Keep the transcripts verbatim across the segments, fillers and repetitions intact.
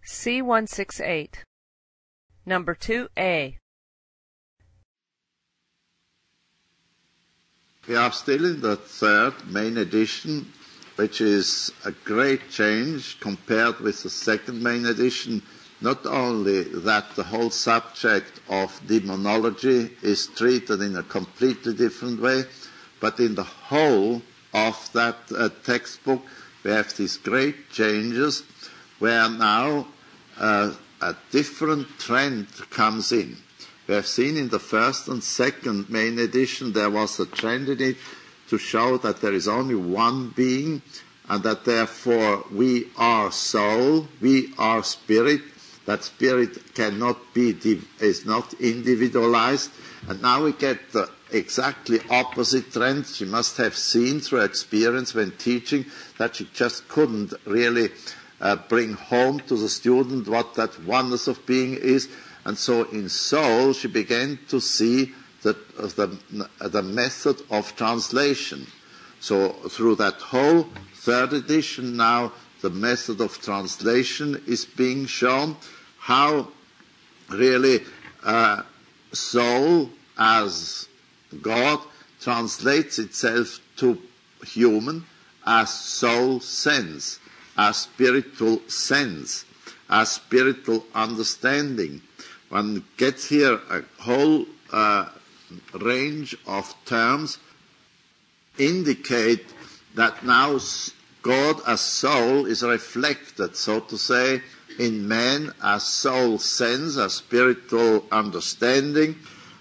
C one sixty-eight. Number two A. We are still in the third main edition, which is a great change compared with the second main edition. Not only that the whole subject of demonology is treated in a completely different way, but in the whole of that uh, textbook we have these great changes where now uh, a different trend comes in. We have seen in the first and second main edition there was a trend in it to show that there is only one being and that therefore we are soul, we are spirit, that spirit cannot be, is not individualized. And now we get the exactly opposite trend. She must have seen through experience when teaching that she just couldn't really uh, bring home to the student what that oneness of being is. And so in soul she began to see the, the, the method of translation. So through that whole third edition now the method of translation is being shown, how really uh, soul as God translates itself to human as soul sense, as spiritual sense, as spiritual understanding. One gets here a whole uh, range of terms indicate that now God as soul is reflected, so to say, in man as soul sense, as spiritual understanding,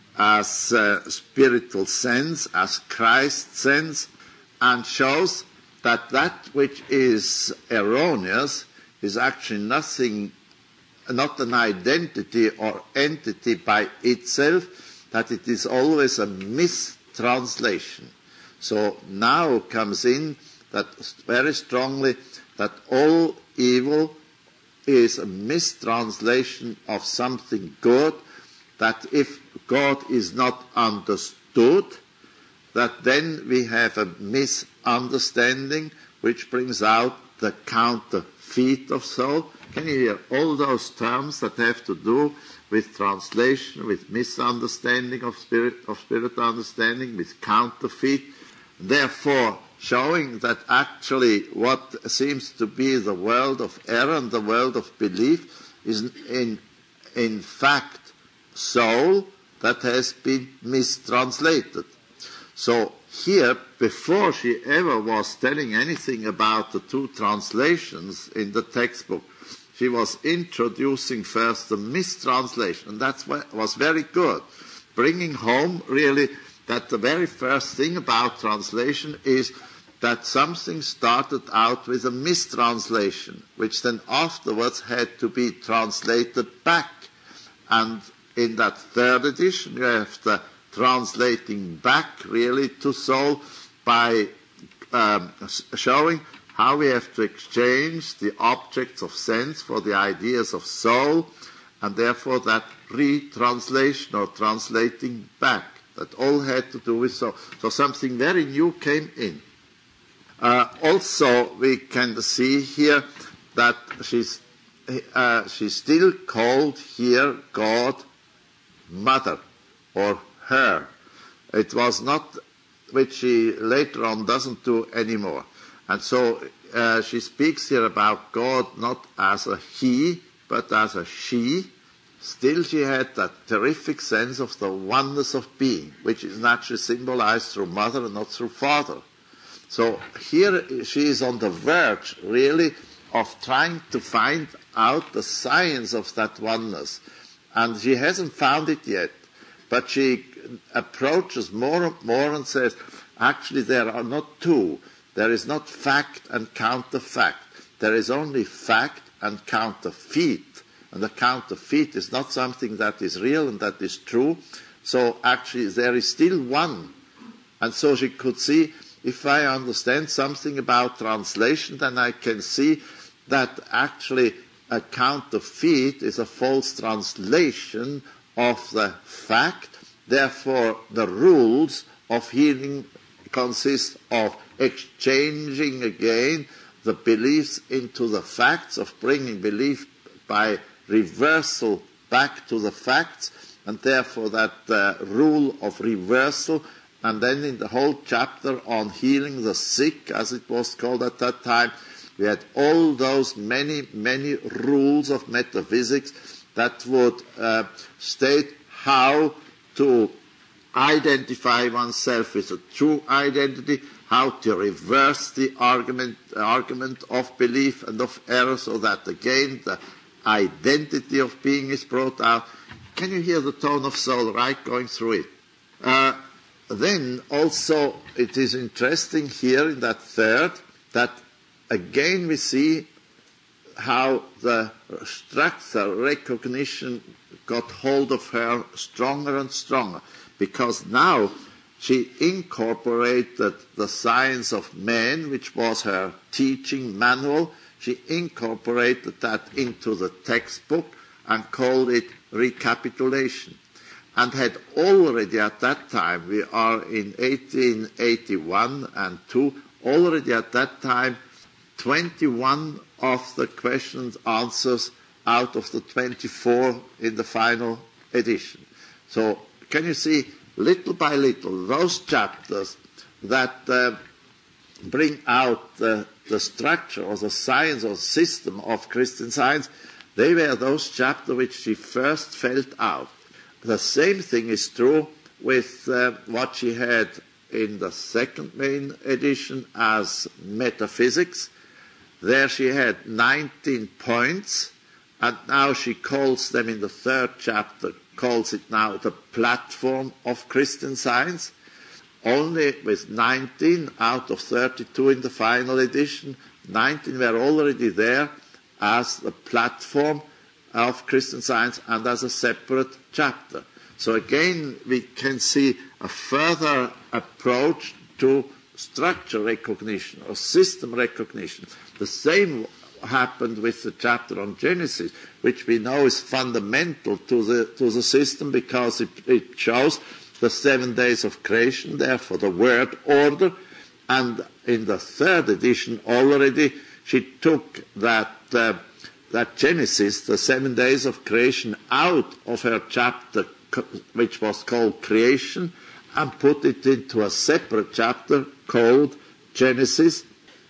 as uh, spiritual sense, as Christ sense, and shows that that which is erroneous is actually nothing, not an identity or entity by itself, that it is always a mistranslation. So now comes in that very strongly that all evil is a mistranslation of something good, that if God is not understood, that then we have a misunderstanding which brings out the counterfeit of soul. Can you hear all those terms that have to do with translation, with misunderstanding of spirit, of spirit understanding, with counterfeit? Therefore, showing that actually what seems to be the world of error and the world of belief is in, in fact soul that has been mistranslated. So here, before she ever was telling anything about the two translations in the textbook, she was introducing first the mistranslation, and that was very good, bringing home really that the very first thing about translation is that something started out with a mistranslation, which then afterwards had to be translated back. And in that third edition, you have the translating back really to soul by um, showing how we have to exchange the objects of sense for the ideas of soul, and therefore that retranslation or translating back, that all had to do with soul. So something very new came in. Uh, also, we can see here that she's, uh, she's still called here God Mother or her. It was not, which she later on doesn't do anymore. And so uh, she speaks here about God not as a he, but as a she. Still she had that terrific sense of the oneness of being, which is naturally symbolized through mother and not through father. So here she is on the verge, really, of trying to find out the science of that oneness. And she hasn't found it yet. But she approaches more and more and says, actually there are not two. There is not fact and counterfact. There is only fact and counterfeit. And the counterfeit is not something that is real and that is true. So actually there is still one. And so she could see, if I understand something about translation, then I can see that actually a counterfeit is a false translation of the fact. Therefore, the rules of healing consist of exchanging again the beliefs into the facts, of bringing belief by reversal back to the facts, and therefore that uh, rule of reversal. And then in the whole chapter on healing the sick, as it was called at that time, we had all those many, many rules of metaphysics that would uh, state how to identify oneself with a true identity, how to reverse the argument, argument of belief and of error, so that again the identity of being is brought out. Can you hear the tone of soul right going through it? Uh, then also it is interesting here in that third that again we see how the structure recognition got hold of her stronger and stronger, because now she incorporated the science of man, which was her teaching manual. She incorporated that into the textbook and called it recapitulation, and had already at that time, we are in eighteen eighty-one and two, already at that time twenty-one of the questions answers out of the twenty-four in the final edition. So can you see, little by little, those chapters that uh, bring out the, the structure or the science or system of Christian Science, they were those chapters which she first felt out. The same thing is true with uh, what she had in the second main edition as metaphysics. There she had nineteen points, and now she calls them in the third chapter, calls it now the platform of Christian Science, only with nineteen out of thirty-two in the final edition. nineteen were already there as the platform of Christian Science and as a separate chapter. So again, we can see a further approach to structure recognition or system recognition. The same happened with the chapter on Genesis, which we know is fundamental to the to the system because it, it shows the seven days of creation, therefore the word order. And in the third edition already, she took that uh, that Genesis, the seven days of creation, out of her chapter, which was called Creation, and put it into a separate chapter called Genesis,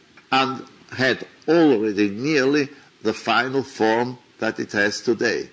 and had already nearly the final form that it has today.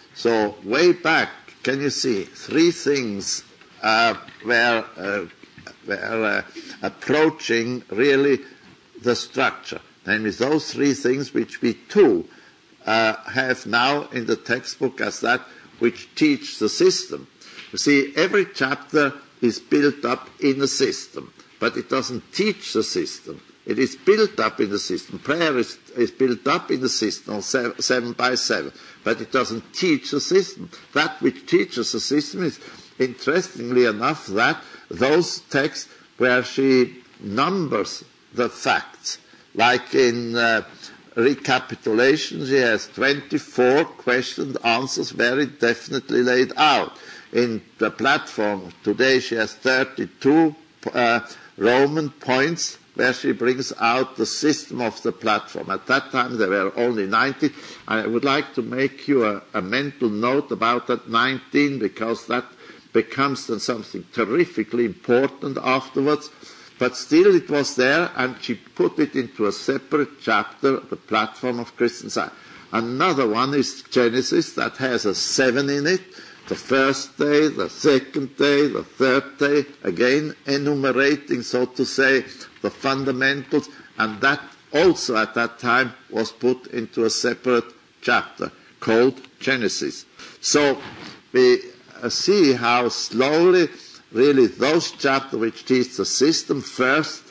So way back, can you see, three things uh, were, uh, were uh, approaching really the structure. Namely, those three things which we too uh, have now in the textbook as that which teach the system. You see, every chapter is built up in a system, but it doesn't teach the system. It is built up in the system. Prayer is, is built up in the system on seven, seven by seven, but it doesn't teach the system. That which teaches the system is, interestingly enough, that those texts where she numbers the facts, like in uh, recapitulation, she has twenty-four question answers very definitely laid out. In the platform today, she has thirty-two uh, Roman points where she brings out the system of the platform. At that time, there were only nineteen. I would like to make you a, a mental note about that nineteen, because that becomes then something terrifically important afterwards. But still it was there, and she put it into a separate chapter, the platform of Christian Science. Another one is Genesis, that has a seven in it. The first day, the second day, the third day, again enumerating, so to say, the fundamentals, and that also at that time was put into a separate chapter called Genesis. So we uh, see how slowly really those chapters which teach the system first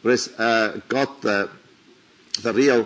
uh, got the, the real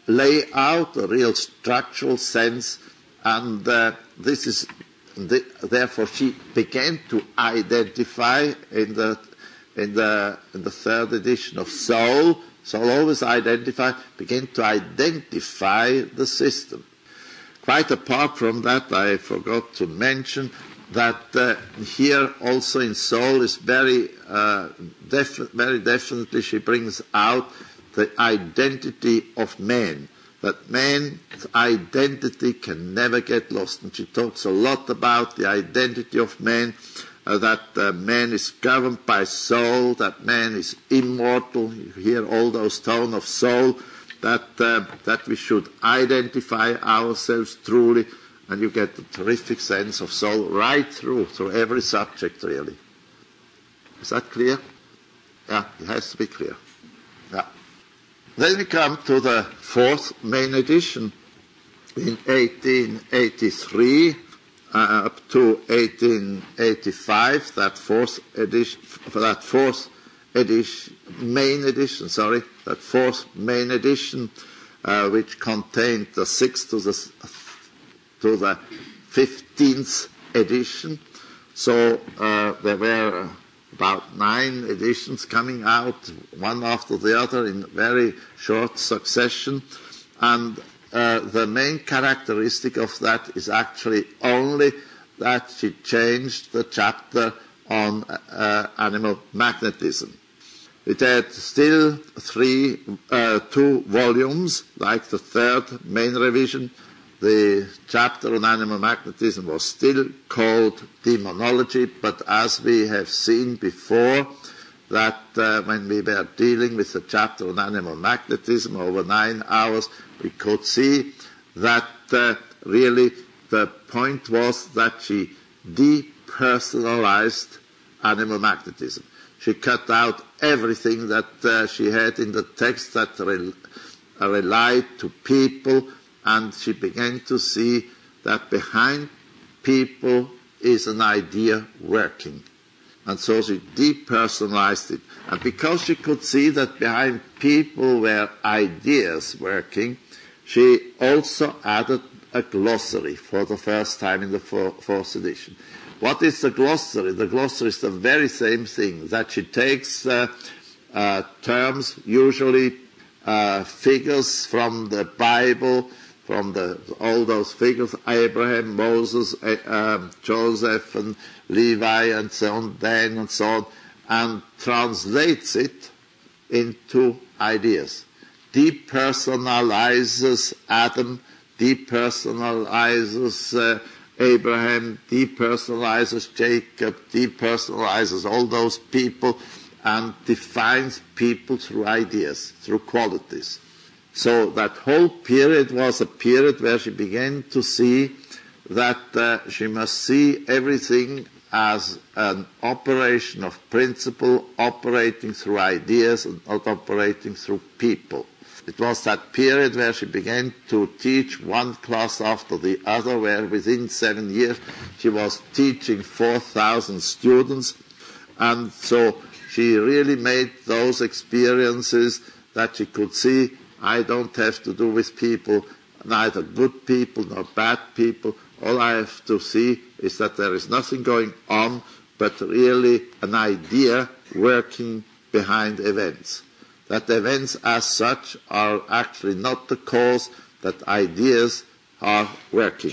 layout, the real structural sense, and uh, this is the, therefore she began to identify in the in the in the third edition of Soul. Soul always identify, began to identify the system. Quite apart from that, I forgot to mention that uh, here also in Soul is very, uh, def- very definitely she brings out the identity of man. that man's identity can never get lost. And she talks a lot about the identity of man, uh, that uh, man is governed by soul, that man is immortal. You hear all those tones of soul, that, uh, that we should identify ourselves truly, and you get a terrific sense of soul right through, through every subject, really. Is that clear? Yeah, it has to be clear. Yeah. Then we come to the fourth main edition in eighteen eighty-three uh, up to eighteen eighty-five. That fourth edition, that fourth edition, main edition, sorry, that fourth main edition, uh, which contained the sixth to the to the fifteenth edition. So uh, there were about nine editions coming out, one after the other, in very short succession. And uh, the main characteristic of that is actually only that she changed the chapter on uh, animal magnetism. It had still three, uh, two volumes, like the third main revision. The chapter on animal magnetism was still called Demonology, but as we have seen before, that uh, when we were dealing with the chapter on animal magnetism over nine hours, we could see that uh, really the point was that she depersonalized animal magnetism. She cut out everything that uh, she had in the text that re- relied to people, and she began to see that behind people is an idea working. And so she depersonalized it. And because she could see that behind people were ideas working, she also added a glossary for the first time in the fourth edition. What is the glossary? The glossary is the very same thing, that she takes uh, uh, terms, usually uh, figures from the Bible, from the, all those figures, Abraham, Moses, uh, um, Joseph, and Levi, and so on, Dan, and so on, and translates it into ideas. Depersonalizes Adam, depersonalizes uh, Abraham, depersonalizes Jacob, depersonalizes all those people, and defines people through ideas, through qualities. So that whole period was a period where she began to see that uh, she must see everything as an operation of principle, operating through ideas and not operating through people. It was that period where she began to teach one class after the other, where within seven years she was teaching four thousand students. And so she really made those experiences that she could see, I don't have to do with people, neither good people nor bad people. All I have to see is that there is nothing going on, but really an idea working behind events. That events as such are actually not the cause, that ideas are working.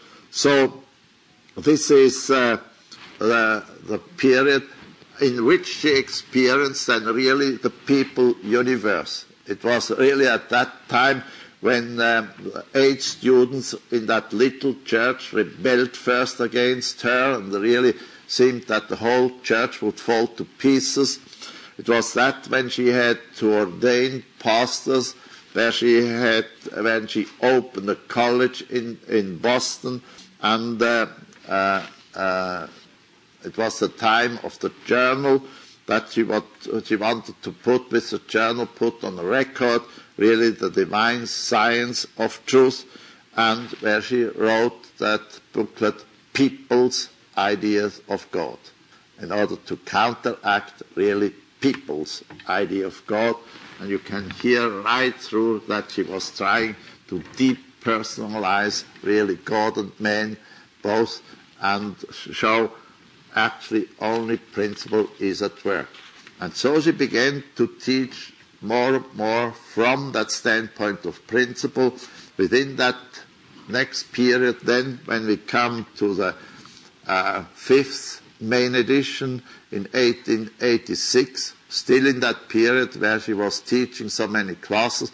So this is uh, the, the period in which she experienced then really the people universe. It was really at that time when um, eight students in that little church rebelled first against her, and really seemed that the whole church would fall to pieces. It was that when she had to ordain pastors, where she had, when she opened a college in, in Boston, and uh, uh, uh, it was the time of the journal that she, what, she wanted to put with the journal, put on a record, really the divine science of truth, and where she wrote that booklet, People's Ideas of God, in order to counteract really people's idea of God. And you can hear right through that she was trying to depersonalize really God and man both, and show actually only principle is at work. And so she began to teach more and more from that standpoint of principle. Within that next period then, when we come to the uh, fifth main edition in eighteen eighty-six, still in that period where she was teaching so many classes,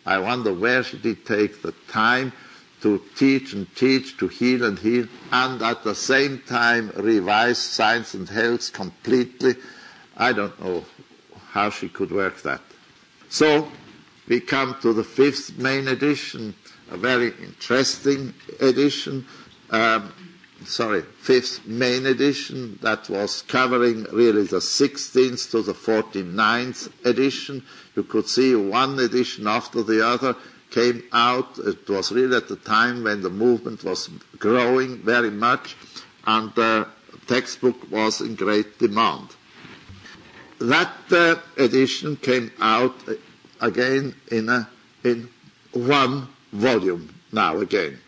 I wonder where she did take the time to teach and teach, to heal and heal, and at the same time revise Science and Health completely. I don't know how she could work that. So we come to the fifth main edition, a very interesting edition. Um, sorry, fifth main edition that was covering really the sixteenth to the forty-ninth edition. You could see one edition after the other came out. It was really at the time when the movement was growing very much and the textbook was in great demand. That uh, edition came out again in, a, in one volume now again.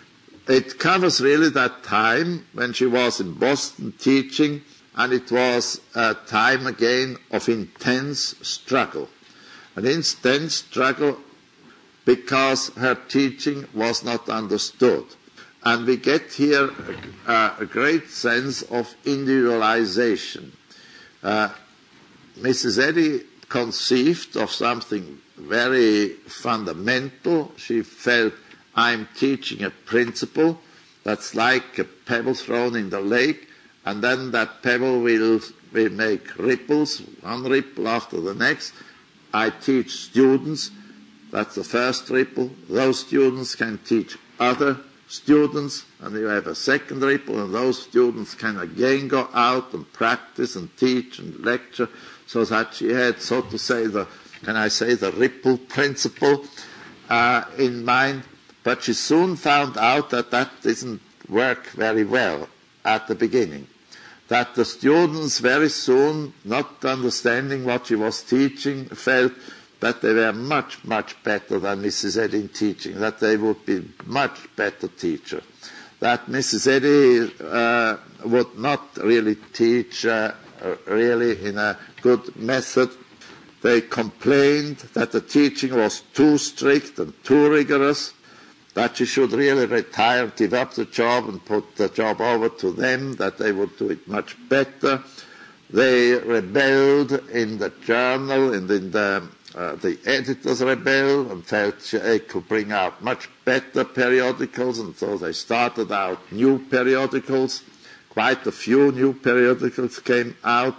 It covers really that time when she was in Boston teaching, and it was a time again of intense struggle. An intense struggle because her teaching was not understood. And we get here a, a great sense of individualization. Uh, Missus Eddy conceived of something very fundamental. She felt, I'm teaching a principle that's like a pebble thrown in the lake, and then that pebble will, will make ripples, one ripple after the next. I teach students, that's the first ripple. Those students can teach other students, and you have a second ripple, and those students can again go out and practice and teach and lecture, so that she had, so to say, the, can I say, the ripple principle uh, in mind. But she soon found out that that didn't work very well at the beginning. That the students very soon, not understanding what she was teaching, felt that they were much, much better than Missus Eddy in teaching, that they would be much better teacher. That Missus Eddy uh, would not really teach uh, really in a good method. They complained that the teaching was too strict and too rigorous, that she should really retire, give up the job and put the job over to them, that they would do it much better. They rebelled in the journal, and in the, uh, the editors rebelled and felt they could bring out much better periodicals, and so they started out new periodicals. Quite a few new periodicals came out.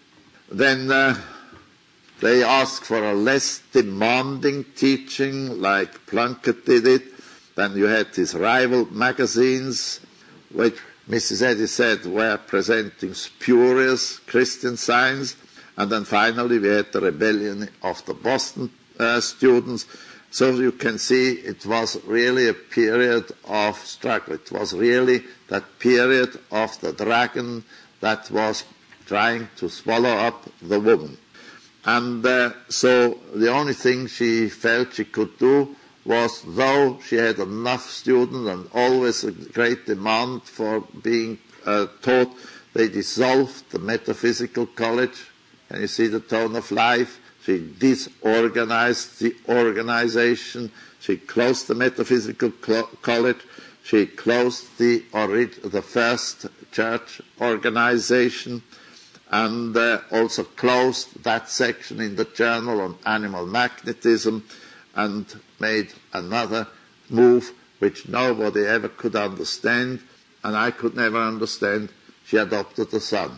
Then uh, they asked for a less demanding teaching, like Plunkett did it. Then you had these rival magazines, which Missus Eddy said were presenting spurious Christian Science. And then finally we had the rebellion of the Boston uh, students. So you can see it was really a period of struggle. It was really that period of the dragon that was trying to swallow up the woman. And uh, so the only thing she felt she could do was, though she had enough students and always a great demand for being uh, taught, they dissolved the metaphysical college. Can you see the tone of life? She disorganized the organization. She closed the metaphysical cl- college. She closed the, orig- the first church organization, and uh, also closed that section in the journal on animal magnetism, and made another move which nobody ever could understand, and I could never understand. She adopted the son.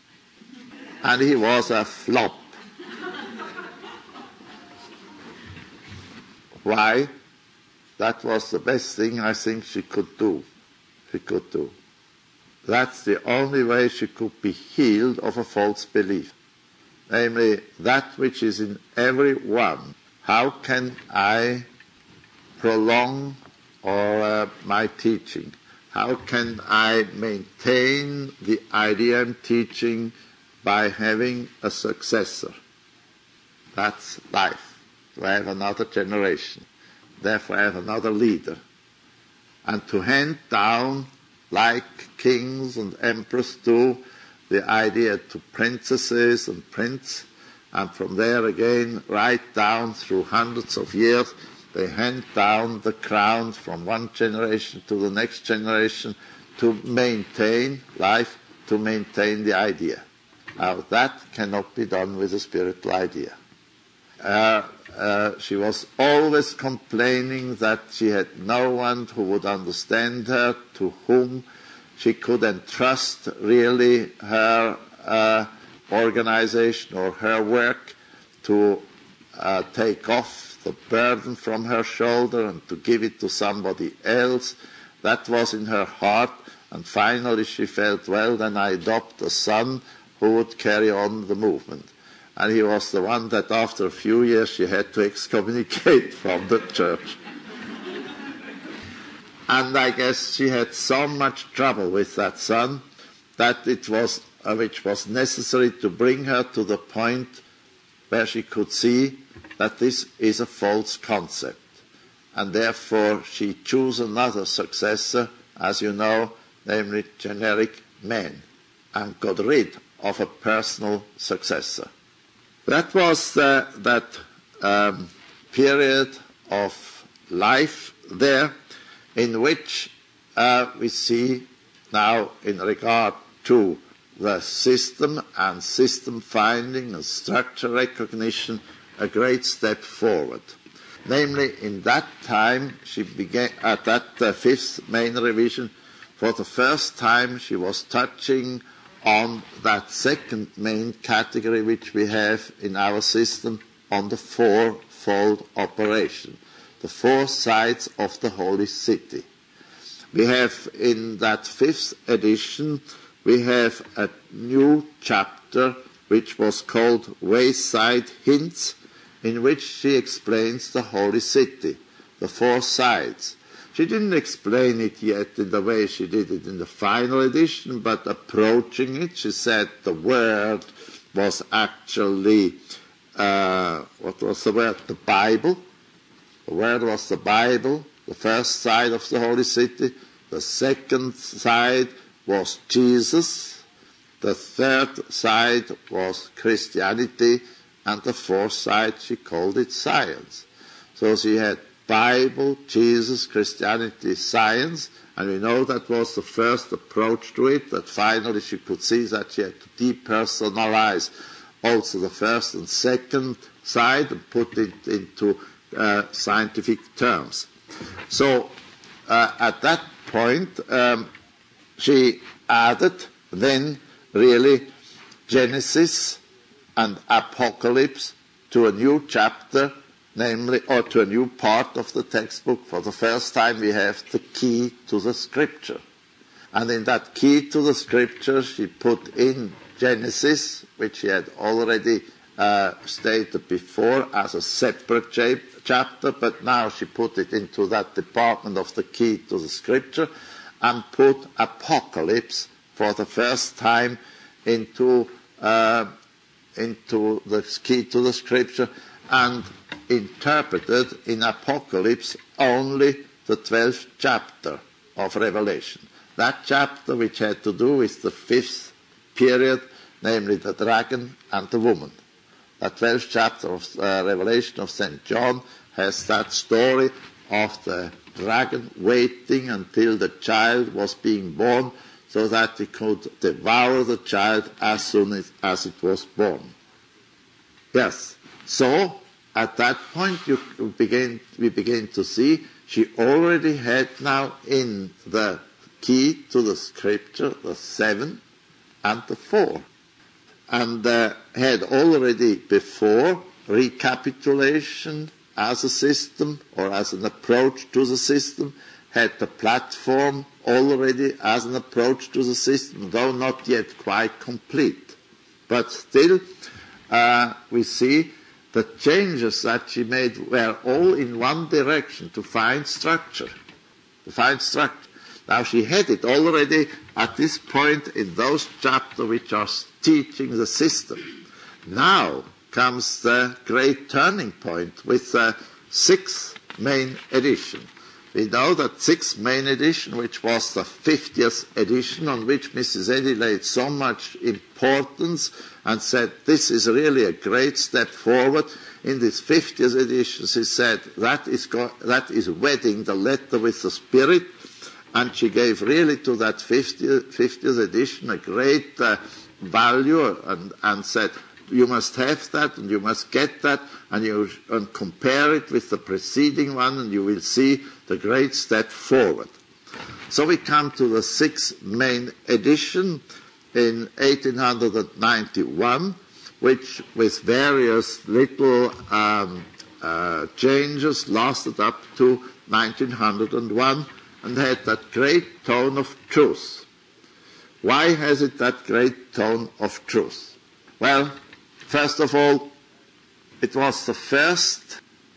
And he was a flop. Why? That was the best thing I think she could do. She could do. That's the only way she could be healed of a false belief. Namely, that which is in every one. How can I prolong or uh, my teaching? How can I maintain the idea I'm teaching by having a successor? That's life. To have another generation. Therefore have another leader. And to hand down, like kings and emperors do, the idea to princesses and princes, and from there again, right down through hundreds of years, they hand down the crowns from one generation to the next generation to maintain life, to maintain the idea. Now that cannot be done with a spiritual idea. uh, uh, she was always complaining that she had no one who would understand her, to whom she could entrust really her uh, organization or her work, to uh, take off the burden from her shoulder and to give it to somebody else. That was in her heart, and finally she felt, well, then I adopt a son who would carry on the movement. And he was the one that after a few years she had to excommunicate from the church. And I guess she had so much trouble with that son that it was, uh, which was necessary to bring her to the point where she could see that this is a false concept. And therefore she chose another successor, as you know, namely generic man, and got rid of a personal successor. That was the, that um, period of life there in which uh, we see now in regard to the system and system finding and structure recognition a great step forward. Namely, in that time, she began, at that uh, fifth main revision, for the first time she was touching on that second main category which we have in our system, on the fourfold operation, the four sides of the Holy City. We have in that fifth edition, we have a new chapter which was called Wayside Hints, in which she explains the Holy City, the four sides. She didn't explain it yet in the way she did it in the final edition, but approaching it, she said the word was actually, uh, what was the word? The Bible. The word was the Bible, the first side of the Holy City. The second side was Jesus. The third side was Christianity. And the fourth side, she called it science. So she had Bible, Jesus, Christianity, science, and we know that was the first approach to it, that finally she could see that she had to depersonalize also the first and second side and put it into uh, scientific terms. So uh, at that point, um, she added then really Genesis and Apocalypse to a new chapter, namely, or to a new part of the textbook. For the first time we have the key to the Scripture. And in that key to the Scripture she put in Genesis, which she had already uh, stated before as a separate cha- chapter, but now she put it into that department of the key to the Scripture, and put Apocalypse for the first time into uh, into the key to the Scripture, and interpreted in Apocalypse only the twelfth chapter of Revelation. That chapter which had to do with the fifth period, namely the dragon and the woman. That twelfth chapter of uh, Revelation of Saint John has that story of the dragon waiting until the child was being born, so that he could devour the child as soon as, as it was born. Yes, so at that point you begin, we begin to see she already had now in the key to the Scripture the seven and the four, and uh, had already before recapitulation as a system or as an approach to the system, had the platform already as an approach to the system, though not yet quite complete. But still, uh, we see the changes that she made were all in one direction, to find structure. To find structure. Now she had it already at this point in those chapters which are teaching the system. Now comes the great turning point with the sixth main edition. We know that sixth main edition, which was the fiftieth edition, on which Missus Eddy laid so much importance and said this is really a great step forward. In this fiftieth edition, she said that is, go- that is wedding the letter with the Spirit, and she gave really to that fiftieth, fiftieth edition a great uh, value and, and said you must have that, and you must get that, and you and compare it with the preceding one, and you will see the great step forward. So we come to the sixth main edition in eighteen ninety-one, which with various little um, uh, changes lasted up to nineteen oh one and had that great tone of truth. Why has it that great tone of truth? Well, first of all, it was the first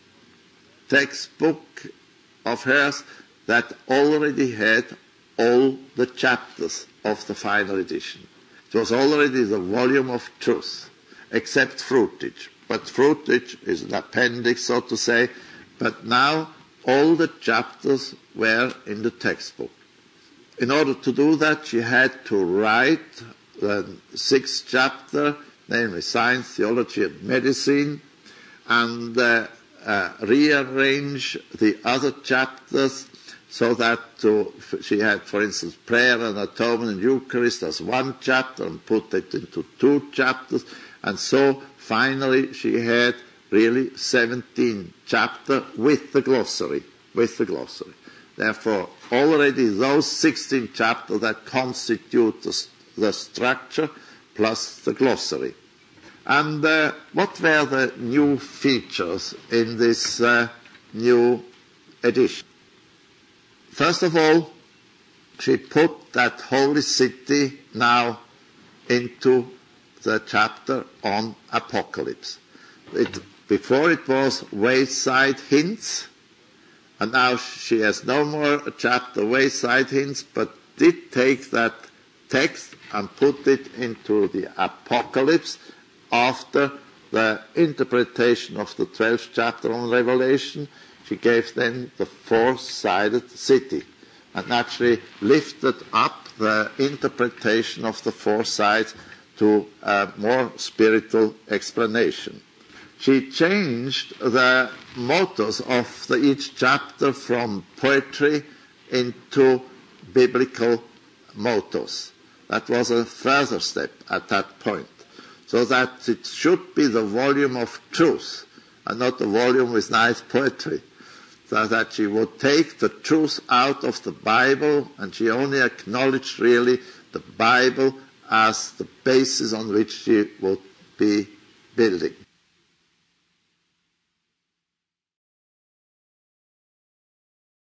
textbook of hers that already had all the chapters of the final edition. It was already the volume of truth, except fruitage. But fruitage is an appendix, so to say, but now all the chapters were in the textbook. In order to do that, she had to write the sixth chapter, namely Science, Theology and Medicine, and uh, uh, rearrange the other chapters so that to, she had, for instance, Prayer and Atonement and Eucharist as one chapter and put it into two chapters. And so finally she had really seventeen chapters with the glossary, with the glossary. Therefore, already those sixteen chapters that constitute the, the structure plus the glossary. And uh, what were the new features in this uh, new edition? First of all, she put that holy city now into the chapter on Apocalypse. It, before it was wayside hints, and now she has no more a chapter wayside hints, but did take that text and put it into the Apocalypse after the interpretation of the twelfth chapter on Revelation. She gave then the four-sided city and actually lifted up the interpretation of the four sides to a more spiritual explanation. She changed the mottos of the, each chapter from poetry into biblical mottos. That was a further step at that point, so that it should be the volume of truth and not the volume with nice poetry. So that she would take the truth out of the Bible, and she only acknowledged really the Bible as the basis on which she would be building.